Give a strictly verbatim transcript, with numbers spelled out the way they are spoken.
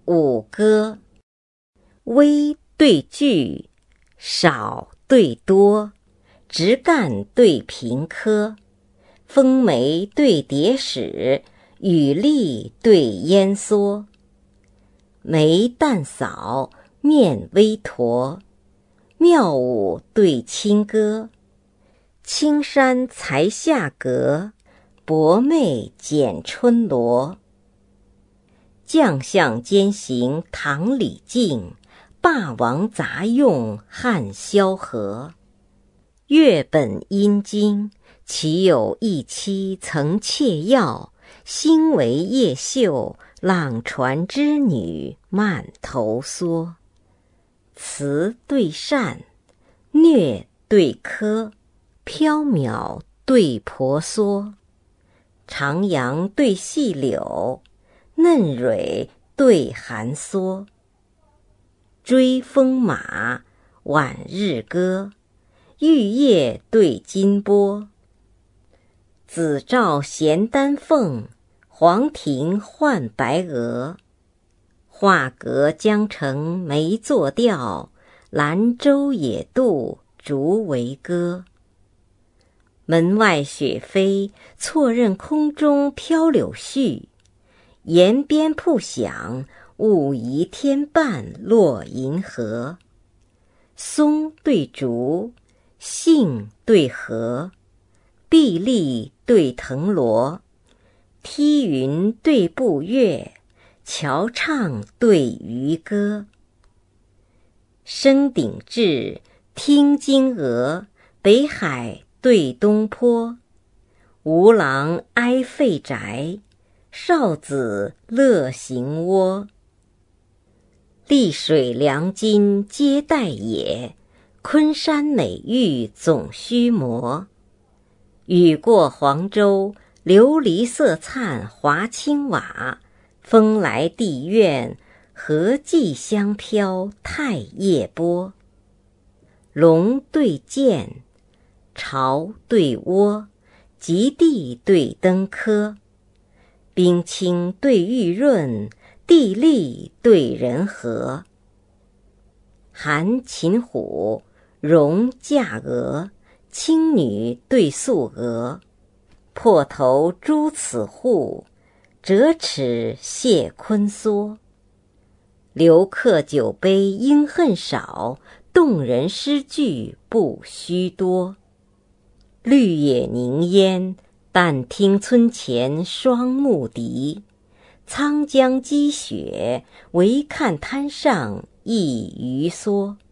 五歌。微对巨，少对多，直干对平科，风梅对蝶矢，雨粒对烟蓑。眉淡扫，面微驼，妙舞对清歌。青山才下阁，薄袂剪春萝。将相兼行唐李靖，霸王杂用汉萧何。月本阴经，岂有一妻曾妾要，兴为夜秀，朗传织女慢头梭。慈对善，虐对苛，缥缈对婆娑。长杨对细柳，嫩蕊对寒梭。追风马，晚日歌，玉叶对金波。紫照衔丹凤，黄庭换白鹅。画阁江城梅作调，兰舟野渡竹为歌。门外雪飞，错认空中飘柳絮。檐边瀑响，误疑天半落银河。松对竹，杏对荷，碧丽对藤萝。梯云对步月，桥唱对渔歌。升鼎至，听金鹅，北海对东坡。吴郎哀废宅，少子乐行窝。溧水良津皆带也，昆山美玉总须磨。雨过黄州，琉璃色灿华清瓦。风来地院，和寄香飘太液波。龙对剑，巢对窝，极地对登科。冰清对玉润，地利对人和。韩擒虎，荣驾鹅，青女对素娥。破头朱此户，折齿谢坤梭。留客酒杯应恨少，动人诗句不须多。绿野凝烟，但听村前双牧笛。沧江积雪，唯看滩上一鱼蓑。